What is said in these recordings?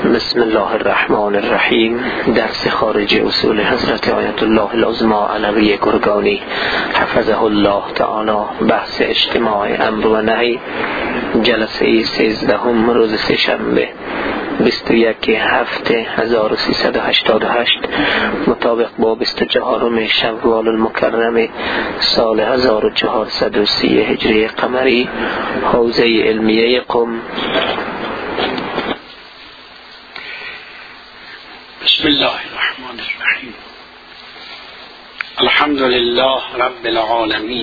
بسم الله الرحمن الرحیم. درس خارج اصول حضرت آیت الله العظمی علوی گرگانی حفظه الله تعالی، بحث اجتماع امر و نهی، جلسه 13 روز سه‌شنبه 21/7/1388 مطابق با 24 شوال المکرم سال 1430 هجری قمری، حوزه علمیه قم. بسم الله الرحمن الرحیم. الحمد لله رب العالمین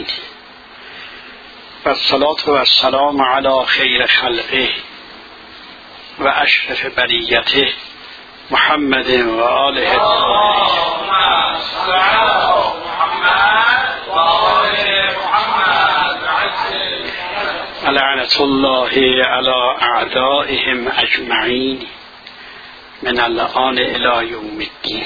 و الصلاة و السلام علی خیر خلقه و اشرف بریته محمد و آله لعنة الله علی اعدائهم اجمعین من الان الی یوم الدین.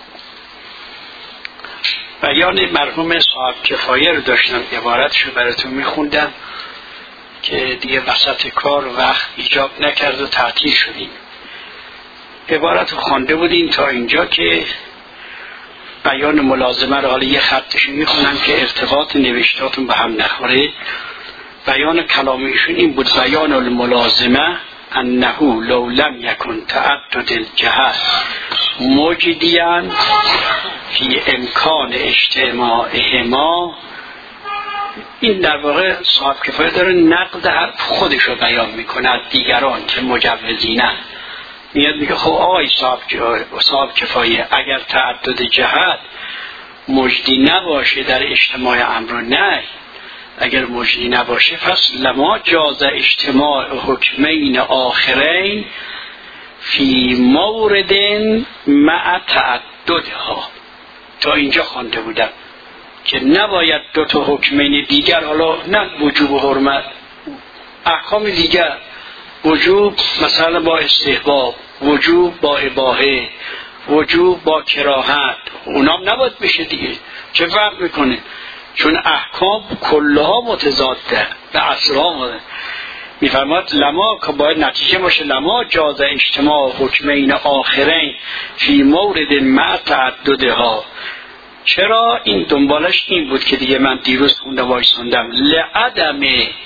بیان مرحوم صاحب کفایه رو داشتم، عبارتشو براتون میخوندم که دیگه وسط کار وقت ایجاب نکرد و تعطیل شدیم. عبارت رو خوانده بودیم تا اینجا که بیان ملازمه رو، حالا یه خطش میخونم که ارتباط نوشتاتون به هم نخوره. بیان کلامیشون این بود: بیان الملازمه انه لو لم یکن تعدد الجهات موجدیاً فی امکان اجتماعهما. این در واقع صاحب کفایه داره نقد حرف خودش رو بیان میکنه از دیگران که مجوزینن. میاد میگه خب آقای صاحب کفایه، اگر تعدد جهات مجدی نباشه در اجتماع امر و نهی، اگر مجدی نباشه پس لما جاز اجتماع حکمین آخرین فی مورد مع تعددها. تا اینجا خوانده بودم که نباید دو تا حکمین دیگر، حالا نه وجوب و حرمت، احکام دیگر، وجوب مثلا با استحباب، وجوب با اباحه، وجوب با کراهت، اونام نباید بشه دیگه. چه فرق میکنه؟ چون احکام کلها متضاده به اصلها. میفرماد لما که باید نتیجه باشه لما جاز اجتماع حکمین آخرین فی مورد مع تعددها. چرا؟ این دنبالش این بود که دیگه من دیروز خونده وایساندم: لعدم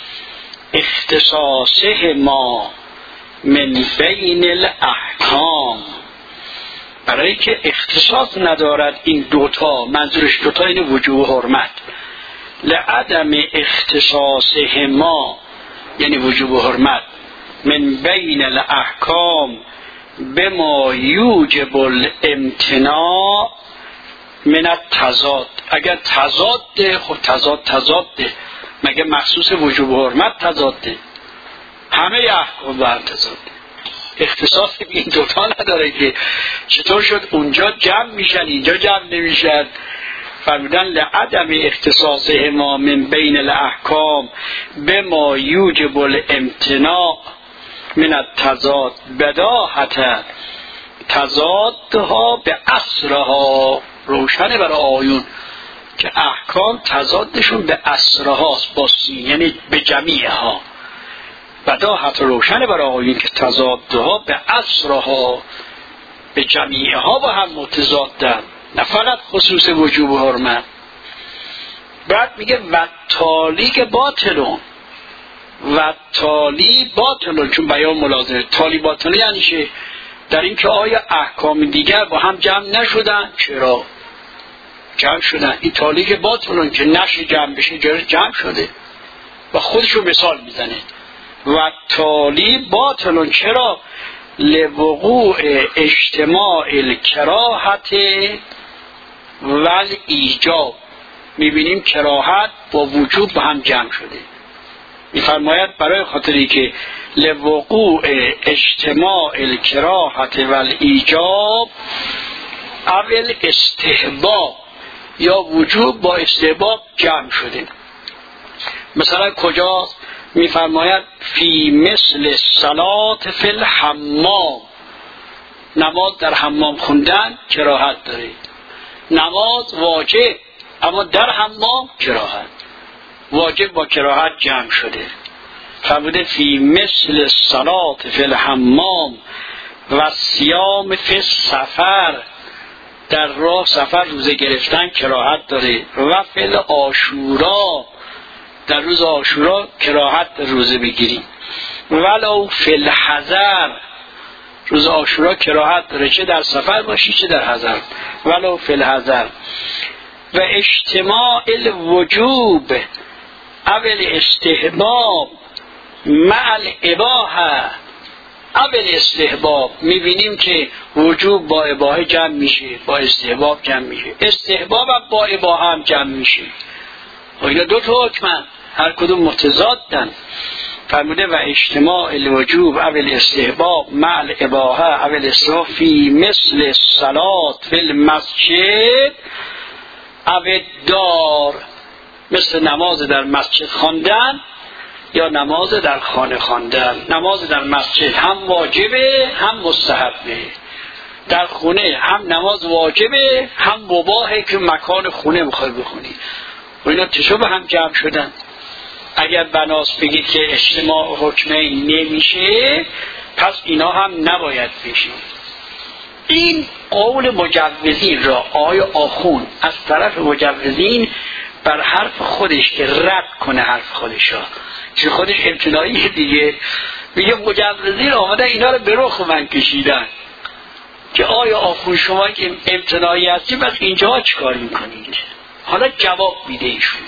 اختصاصه ما من بین الاحکام. برای که اختصاص ندارد این دوتا، منظورش دوتا این وجوب و حرمت. لعدم اختصاصه ما یعنی وجوب و حرمت من بین الاحکام بما یوجب الامتناع من التضاد. اگر تضاده، خب تضاده، مگه مخصوص وجوب و حرمت تضاده؟ همه احکام با هم تضاده. اختصاص این دوتا نداره که چطور شد اونجا جمع میشن اینجا جمع نمیشن. فرمودن لعدم اختصاص ما من بین الاحکام بما یوجب الامتناع من التضاد بداهت تضادها به اصرها. روشنه برای آیون که احکام تضادشون به اصرهاست با سین، یعنی به جمیعها. بداهت روشنه برای آیون که تضادها به اصرها، به جمیعها با هم متضادن، نه فقط خصوص وجوب و حرمت. بعد میگه و تالیق باطلون، و تالی باطلون، چون بیان ملازمه. تالی باطلون یعنی چه؟ در این که آیا احکام دیگر با هم جمع نشدن؟ چرا جمع شدن. این تالیق باطلون که نشه جمع بشه، جمع شده و خودشو مثال میزنه. و تالی باطلون چرا؟ لوقوع اجتماع الکراهت و ایجاب. میبینیم کراهت با وجوب با هم جمع شده. میفرماید برای خاطری که لوقوع اجتماع الکراهت و ایجاب اول استحباب یا وجوب با استحباب جمع شده. مثلا کجاست؟ میفرماید فی مثل صلات فی الحمام. نماز در حمام خوندن کراهت داره، نماز واجب اما در حمام کراهت. واجب با کراهت جمع شده. فرموده فی مثل صلات فی الحمام و صیام فی سفر، در راه سفر روزه گرفتن کراهت داره. و فی عاشورا، در روز عاشورا کراهت روزه بگیریم. ولو فی الحضر، روز عاشورا کراهت داره، چه در سفر باشی چه در حضر. ولو فی الحضر. و اجتماع الوجوب اول استحباب مع الاباحه اول استحباب. میبینیم که وجوب با اباحه جمع میشه، با استحباب جمع میشه، استحباب هم با اباحه هم جمع میشه. و اینا دو تا حکمن، هر کدوم متضادن. فرموده و اجتماع الوجوب اول استحباب مع الاباحه اول استحباب فی مثل الصلاة فی المسجد اول دار، مثل نماز در مسجد خواندن یا نماز در خانه خواندن. نماز در مسجد هم واجبه هم مستحبه، در خونه هم نماز واجبه هم مباحه که مکان خونه میخوای بخونی. و اینا تشابه هم جمع شدن. اگر بناس بگید که اجتماع حکمه نمیشه، پس اینا هم نباید بشه. این قول مجوزین را آیا آخون از طرف مجوزین بر حرف خودش که رد کنه حرف خودش را، چون خودش امتناعی دیگه، میگه مجوزین آمده اینا رو به رخ من کشیدن که آیا آخون شما که امتناعی هستی بس اینجا چیکار میکنید؟ حالا جواب میده ایشون.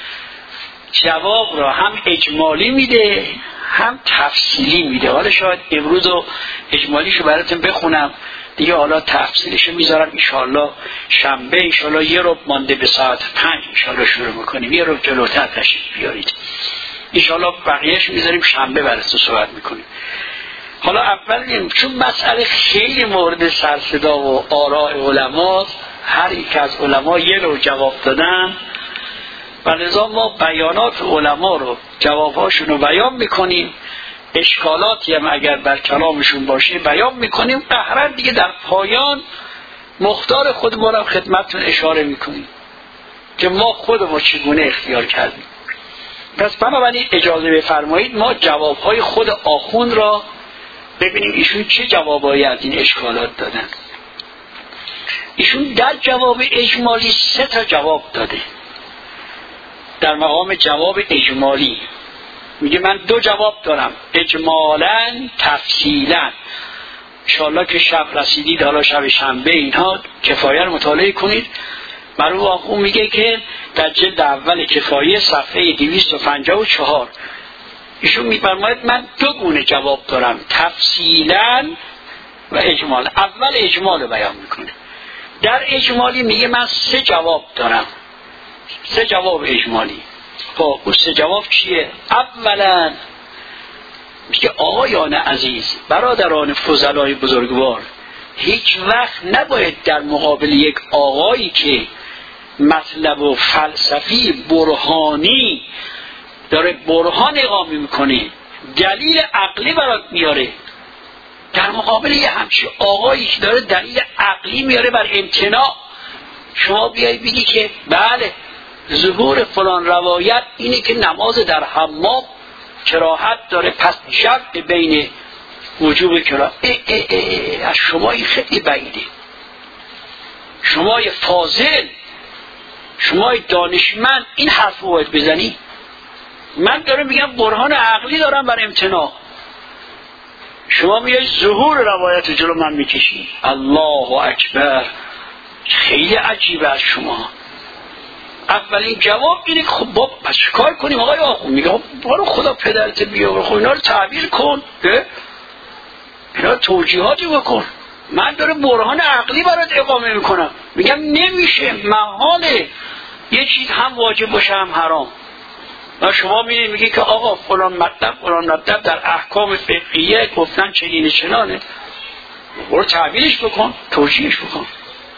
جواب را هم اجمالی میده هم تفصیلی میده. حالا شاید امروز اجمالیشو براتون بخونم دیگه، حالا تفصیلشو میذارم انشالله شنبه. انشالله یه ربع مانده به ساعت 5 انشالله شروع میکنیم، یه ربع جلوتر تشریف بیارید. انشالله بقیهش میذاریم شنبه براتون صحبت میکنیم. حالا اول بگیم چون مسئله خیلی مورد سرصدا و آراء علما، هر یک از علما یه رو جواب دادن و لذا ما بیانات علما رو جوابهاشون رو بیان میکنیم، اشکالاتی هم اگر بر کلامشون باشه بیان میکنیم. قهرن دیگه در پایان مختار خودمون رو خدمتتون اشاره میکنیم که ما خودمون چگونه اختیار کردیم. پس بنابراین اجازه بفرمایید ما جوابهای خود آخوند را ببینیم ایشون چه جوابایی از این اشکالات دادن. ایشون در جواب اجمالی 3 تا جواب داده. در مقام جواب اجمالی میگه من 2 جواب دارم، اجمالاً تفصیلاً. انشاءالله که شب رسیدید، حالا شب شنبه اینها کفایه رو مطالعه کنید. مرحوم آخوند میگه که در جلد اول کفایه صفحه 254 ایشون میفرماید من 2 گونه جواب دارم، تفصیلاً و اجمالاً. اول اجمال رو بیان میکنه. در اجمالی میگه من 3 جواب دارم، 3 جواب اجمالی. خب اون 3 جواب چیه؟ اولا میگه آقایان عزیز، برادران فضلای بزرگوار، هیچ وقت نباید در مقابل یک آقایی که مطلب و فلسفی برهانی داره برهان اقامه میکنه، دلیل عقلی برات میاره، در مقابل یه همچین آقایی که داره دلیل عقلی میاره بر امتناع، شما بیایی بگی که بله ظهور فلان روایت اینه که نماز در حمام کراهت داره، پس جمع بین وجوب کراهت. از شمای خیلی بعیده، شمای فاضل، شمای دانشمند این حرف رو باید بزنی. من دارم میگم برهان عقلی دارم بر امتناع، شما میای ظهور روایت جلو من میکشی. الله اکبر، خیلی عجیبه از شما. اولین جواب اینه که خب پس چیکار کنیم آقای آخوند؟ میگه برو خدا پدرت بیار، خب اینا رو تعبیر کن، اینا رو توجیهاتی بکن. من داره برهان عقلی برات اقامه میکنم، میگم نمیشه، محاله یه چیز هم واجب باشه هم حرام. و شما میگی که آقا فلان مطلب در احکام فقهیه گفتن چنین چنانه، برو تعبیرش بکن، توجیهش بکن.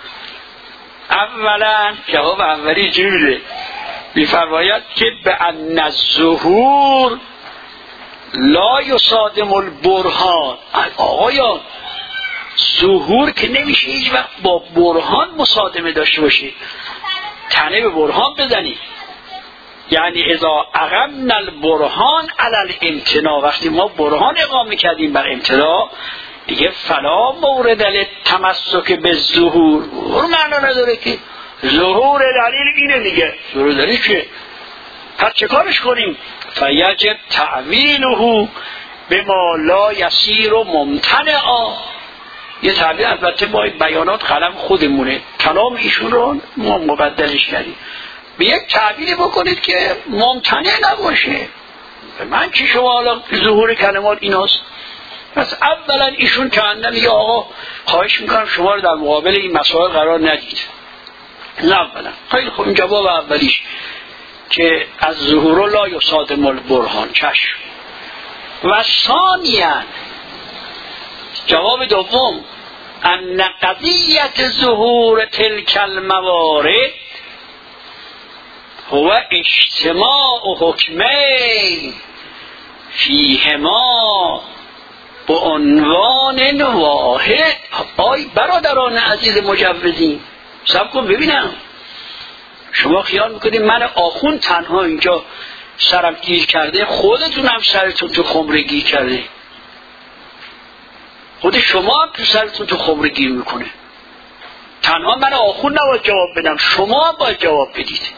اولا جواب اولی جوره، میفرماید که به ان الظهور لا یصادم البرهان. آقایان ظهور که نمیشه هیچ وقت با برهان مصادمه داشته باشه، تنه به برهان بزنی. یعنی اذا اقمنا البرهان علی الامتناع، وقتی ما برهان اقامه کردیم بر امتناع، دیگه فلا مورد للتمسک به ظهور معنا نداره که ظهور دلیل اینه دیگه. ظهور دلیل چیه؟ پس چه کارش کنیم؟ فیجب تعویله به ما لا یسیر و ممتنعا. یه تعبیر البته با بیانات قلم خودمونه، کلام ایشون رو ما مبدلش کردیم. به یک تعبیری بکنید که ممتنع نباشه. من چی شما حالا ظهور کلمات ایناست؟ پس اولا ایشون که اندن میگه آقا خواهش میکنم شما رو در مقابل این مسائل قرار ندید. نه اولا خیلی خوب، این جواب اولیش که از ظهور لا یصادم البرهان چشم. و ثانیا جواب دوم ان قضیت ظهور تلک الموارد هو اجتماع حکمین فیهما به عنوان واحد. آی برادران عزیز مجوزین سب کن ببینم، شما خیال میکنید من آخوند تنها اینجا سرم گیر کرده؟ خودتون هم سرتون تو خمره گیر کرده، خود شما هم تو سرتون تو خمره گیر میکنه. تنها من آخوند نباید جواب بدم، شما باید جواب بدید.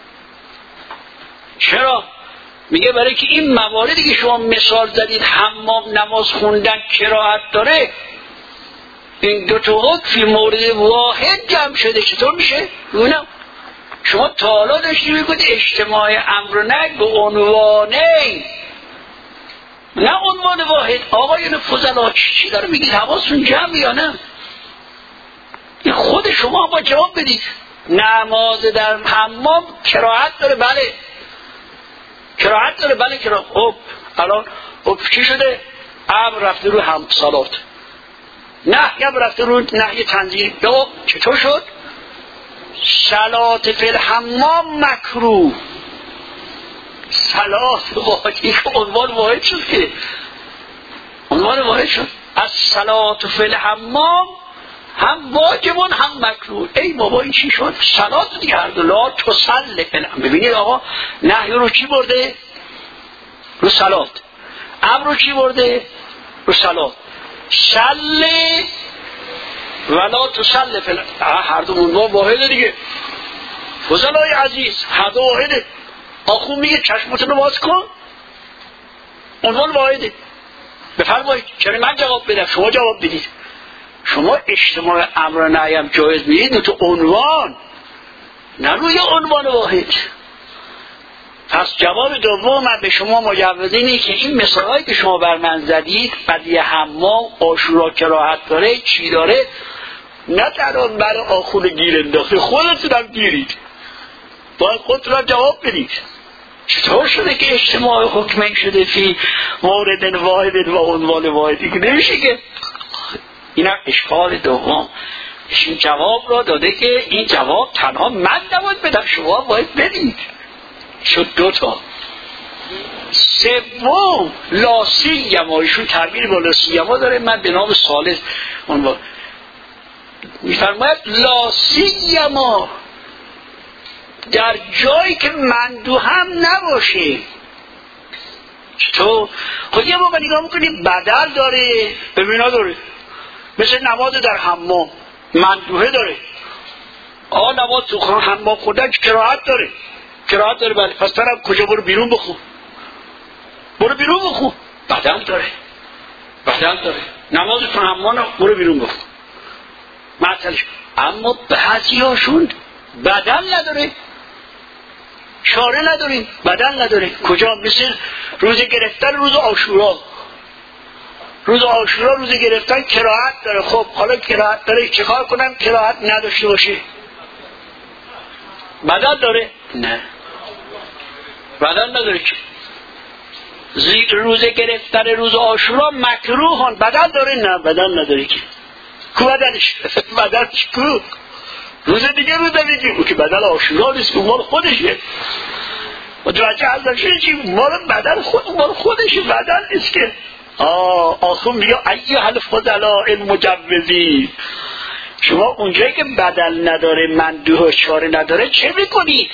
چرا؟ میگه برای که این مواردی که شما مثال زدید حمام نماز خوندن کراهت داره، این دو تا حکم مورد واحد جمع شده. چطور میشه؟ ببینم شما تا حالا داشتی میگوید اجتماع امر نه به عنوانه، نه عنوان واحد. آقایون فضلا چی داره میگید؟ حواستون جمع یا نه؟ این خود شما با جواب بدید. نماز در حمام کراهت داره؟ بله کراهت داره. بله کراهت. خب الان چی شده؟ امر رفته رو هم صلات، نهی هم رفته رو نهی تنزیل. یا چطور شد؟ صلات فی الحمام مکروه. صلات واحدی که عنوان واحد شد، که عنوان واحد شد. از صلات فی الحمام هم واجبون هم مکروه. ای بابا این چی شد؟ صلات دیگه هر دو لا تصلی فی الحمام. ببینید آقا نهی رو چی برده؟ رو صلات. امر رو چی برده؟ رو صلات. صلی ولا تصلی فی الحمام. هر دو عنوان واحده دیگه. فضلای عزیز هر دو واحده. آخون میگه چشمتون رو باز کن، عنوان واحده. بفرمایید. چرا من جواب بدم شما جواب بدید؟ شما اجتماع امر و نهی هم جایز میدید تو عنوان، نه روی عنوان واحد. پس جواب دوم من به شما مجوزینی که این مثالهایی که شما بر من زدید، قضیه حمام عاشورا کراهت داره چی داره، نه تنها برای آخون گیر انداخته، خودتون هم گیرید، باید خودتون هم جواب بدید. چطور شده که اجتماع حکمین شده فی مورد واحد و عنوان واحدی؟ که نمیشه که. این اشکال دوم. این جواب را داده که این جواب تنها من نباید بدم، شما باید بدید. شد دو تا. سوم لاسیما، ایشون تعبیر با لاسیما داره، من به نام ثالث عنوان میفرماید لاسیما در جایی که مندو هم نباشه. چطور؟ خود یه موقع نگاه میکنیم بدل داره، ببینا داره، مثل نماز در حمام مندوحه داره. نماز تو حمام خوندن کراهت داره، کراهت داره. بله پس طرف کجا؟ برو بیرون بخون، برو بیرون بخون. بدل داره، بدل داره. نماز تو حمام برو بیرون بخون مثلش. اما بعضی هاشون بدل نداره، شاره نداریم، بدل نداره. کجا؟ مثل روز گرفتن روز عاشورا. روز عاشورا روز گرفتن کراهت داره. خب حالا کراهت داره، چه کار کنم کراهت نداشته باشه؟ بدل داره؟ نه بدل نداره. که روز گرفتن روز عاشورا مکروهان، بدل داره؟ نه بدل نداره. که کو بدلش؟ بدلش کو؟ روز دیگه روز دیگه او که بدل عاشورا نیست، که مال خودشه. متوجه هستید چی؟ مال بدل خودشه، بدل نیست که. آخون میگه ایها الفضلاء المجوزین، شما اونجایی که بدل نداره مندوح و شاره نداره چه میکنید؟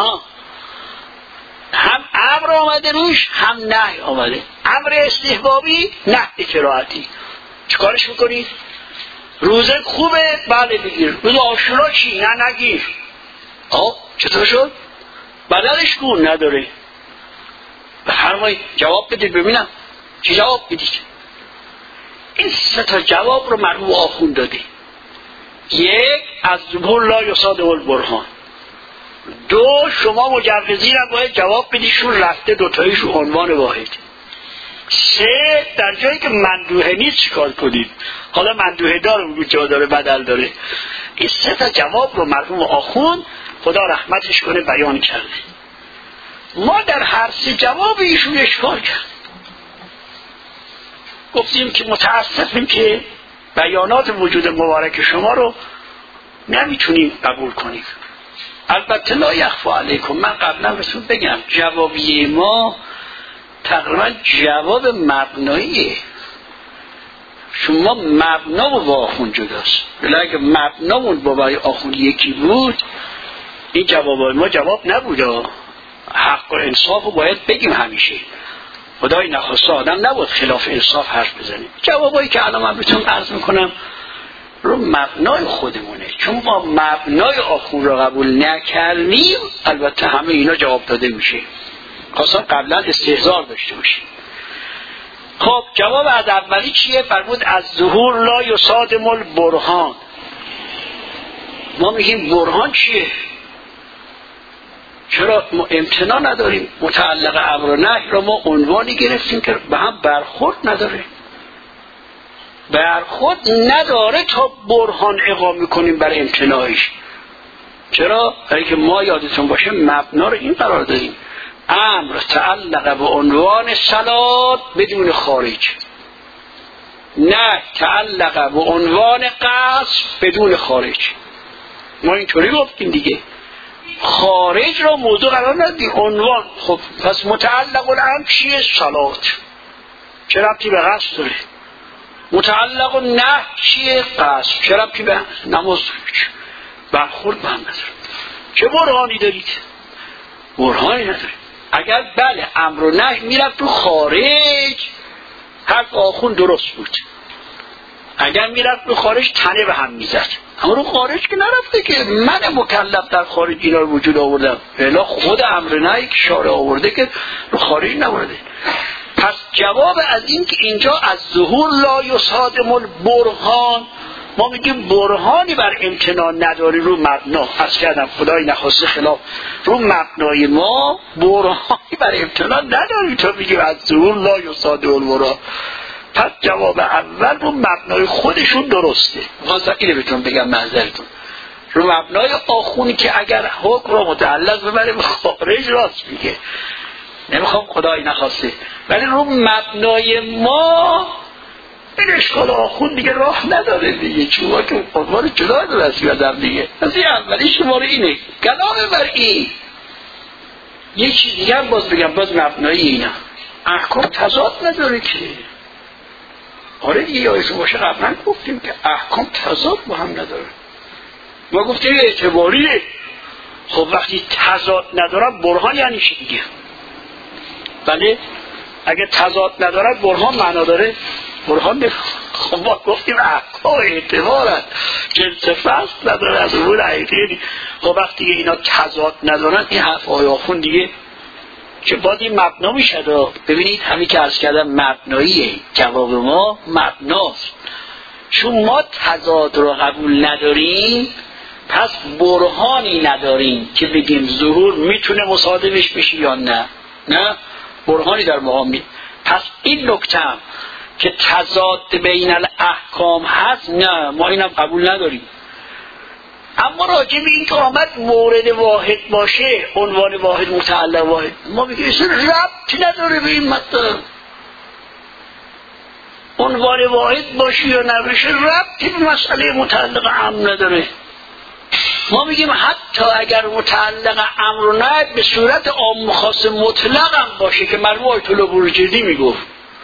هم امر آمده روش هم نهی آمده. امر استحبابی، نهی کراهتی. چیکارش میکنید؟ روزه خوبه؟ بله بگیر. روز عاشورا چی؟ نه نگیر. چطور شد؟ بدلش کن نداره. بفرمایید جواب بدید ببینم چی جواب بدید. این 3 جواب رو مرحوم آخوند داده. 1 از ظهور لا یصادق البرهان. 2 شما مجوزین هم باید جواب بدیشون رفته دوتاییشون عنوان واحد. 3 در جایی که مندوحه نیست چیکار کنید؟ حالا مندوحه داره جا داره بدل داره. این 3 جواب رو مرحوم آخوند خدا رحمتش کنه بیان کرده. ما در هر 3 جواب ایشون اشکال کرد. گفتیم که متاسفیم که بیانات وجود مبارک شما رو نمیتونیم قبول کنیم. البته لا یخفی علیکم، من قبلا بهتون بگم جوابی ما تقریبا جواب مبناییه. شما مبنا و آخوند جداست، ولی اگه مبنامون با آخوند یکی بود این جواب ما جواب نبود. حق و انصاف رو باید بگیم همیشه. خدای نخواسته آدم نبود خلاف انصاف حرف بزنیم. جوابایی که الان من بهتون عرض میکنم رو مبنای خودمونه، چون ما مبنای آخوند رو قبول نکردیم البته همه اینا جواب داده میشه. خواستم قبلا استهزار داشته باشیم. خب جواب از اولی چیه؟ فرمود از ظهور لا یصادق البرهان. ما میگیم برهان چیه؟ چرا ما امتناع نداریم؟ متعلق امر و نهی را ما عنوانی گرفتیم که به هم برخورد نداره. برخورد نداره تا برهان اقامه کنیم برای امتناعش. چرا؟ برای که ما یادتون باشه مبنا رو این قرار داریم: امر تعلق به عنوان صلات بدون خارج، نه تعلق به عنوان قصد بدون خارج. ما اینطوری گفتیم دیگه. خارج را موضوع قرار ندیم، عنوان. خب پس متعلق الامر چیه؟ صلات. چه ربطی به قصد داره؟ متعلق النهی چیه؟ قصد. چه ربطی به نماز داره؟ برخورد به هم نداره. چه برهانی دارید؟ برهانی نداره. اگر بله امر و نهی میرفت تو خارج حرف آخوند درست بود. اگر میرفت تو خارج تنه به هم میزد. اما رو خارج که نرفته که من مکلف در خارج اینا رو وجود آوردم. الا خود امر نهی که شارع آورده که رو خارج نورده. پس جواب از این که اینجا از ظهور لا یصادق البرهان، ما میگیم برهانی بر امتناع نداری رو مبنا. از کردم خدای نخواسته خلاف رو مبنای ما برهانی بر امتناع نداری تا میگیم از ظهور لا یصادق البرهان. پس جواب اول رو مبنای خودشون درسته. واسه اینه بهتون بگم منظرتون رو مبنای آخونی که اگر حکم رو متعلق ببره به خارج راست میگه. نمیخوام خدای نخواسته، ولی رو مبنای ما این اشکال آخوند دیگه راه نداره دیگه، چون ما که عنوان جدا درستی بدم دیگه. از این اولی شماره اینه. کلام بر این یه چیز دیگه هم باز بگم، باز مبنای اینا احکام تضاد نداره که. آره دیگه یادتون باشه قبلا گفتیم که احکام تضاد با هم نداره. ما گفتیم اعتباریه. خب وقتی تضاد نداره برهان یعنی چی دیگه؟ بله اگه تضاد نداره برهان معنا داره؟ برهان نمیخواد. خب ما گفتیم احکام اعتبارن، جنس فصل نداره از اون حقیقی. خب وقتی اینا تضاد ندارن این حرف آخون دیگه که باید این مبنا میشه. ببینید همین که عرض کردم مبناییه. جواب ما مبناست. چون ما تضاد رو قبول نداریم پس برهانی نداریم که بگیم ظهور میتونه مصادمش بشه یا نه. نه برهانی در مقام. پس این نکته هم که تضاد بین الاحکام هست، نه ما اینم قبول نداریم. اما راجع به این که آمد مورد واحد باشه، عنوان واحد متعلق واحد، ما بگیم اصلا ربطی نداره به این مطلب. عنوان واحد باشه یا نباشه ربطی به مسئله متعلق امر نداره. ما میگیم حتی اگر متعلق امر و نهی به صورت عام خاص مطلق هم باشه که مرحوم آیت الله بروجردی میگفت،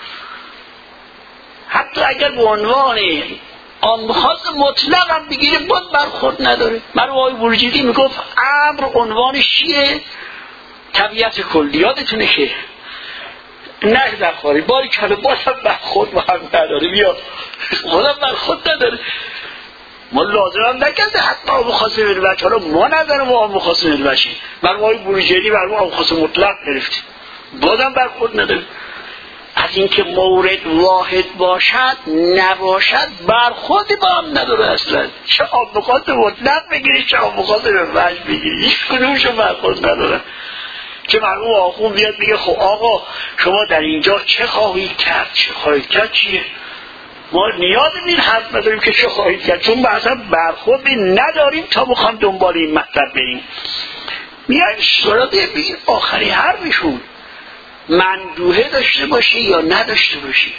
حتی اگر به عنوان عام خاص مطلق هم بگیره باز برخورد نداره. مرحوم آیت بروجردی میگفت امر عنوانش چیه؟ طبیعت کلی. یادتونه که نه در خاری باری کنه بازم برخورد با هم نداره بیا بازم برخورد نداره. ما لازم هم نکرده حتی آب خاص ملوچ، حالا ما ندارم آب خاص ملوچی، برای ما بروجری برای ما آب خاص مطلق گرفتیم بازم برخورد نداره. از اینکه مورد واحد باشد نباشد برخوردی با هم نداره اصلا. چه آب خاص مطلق بگیری چه آب خاص ملوچ بگیری هیچ کدومشون برخورد نداره. که مرحوم آخوند بیاد بگه خب آقا شما در اینجا چه خواهید کرد؟ چه خواهید کرد چیه؟ ما نیاز به این حرف نداریم که چه خواهید کرد، چون اصلا برخوردی نداریم تا بخوام دنبال این مطلب بریم. میایم سراغ بگیم آخری حرفشون مندوحه داشته باشی یا نداشته باشی،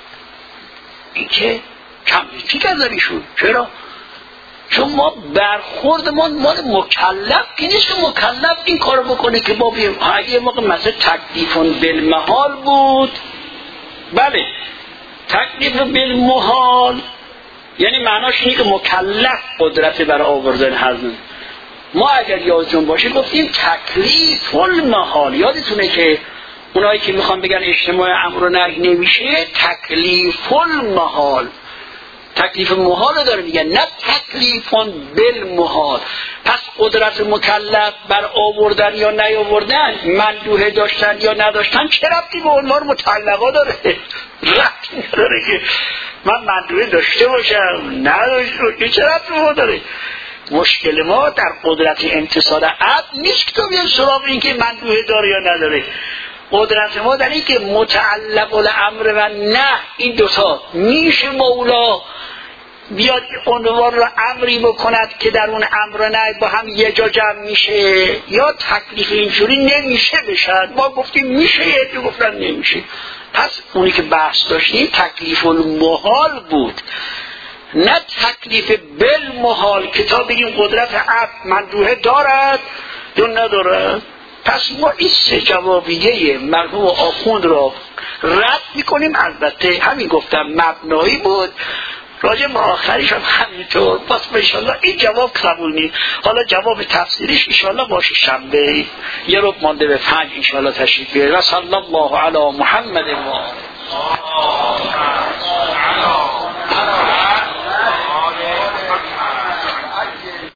این که کمپیتی کردنشون. چرا؟ چون ما برخوردمان مال مکلف که نیست که مکلف این کارو بکنه که با بیم. اگه موقع مثلا تکلیفون بالمحال بود، بله تکلیف بالمحال یعنی معناش اینه که مکلف قدرت برای آوردن هضم. ما اگر یادتون باشه گفتیم تکلیف المحال، یادتونه که اونایی که میخوان بگن اجتماع امر و نهی نمیشه تکلیف المحال، تکلیف محال داره میگن، نه تکلیفون بالمحال. پس قدرت مکلف بر آوردن یا نیاوردن، مندوحه داشتن یا نداشتن چه ربطی به عنوان مطلقا داره؟ ربطی نداره که من مندوحه داشته باشم نداشته باشم، چه ربطی به ما داره؟ مشکل ما در قدرت امتصال عقل نیست که تو بیان سراغ این که مندوحه داره یا نداره. قدرت ما در این که متعلق الامر و نه، این دوتا میشه مولا بیاد عنوان رو امری بکند که در اون امر و نه با هم یه جا جمع میشه، یا تکلیف اینجوری نمیشه بشن. ما گفتیم میشه، یه گفتن نمیشه. پس اونی که بحث داشتیم تکلیف المحال بود، نه تکلیف بالمحال که تا بگیم قدرت عقل مندوحه دارد یا ندارد. پس ما این سه جوابیه مرحوم آخوند را رد میکنیم. البته همین گفتم مبنایی بود، راجع به آخریش هم همینطور. پس انشالله این جواب قبول نیست. حالا جواب تفسیریش انشالله باشه شنبه یه رب مانده به 5 انشالله تشریف بیارید. و صلی الله علی محمد و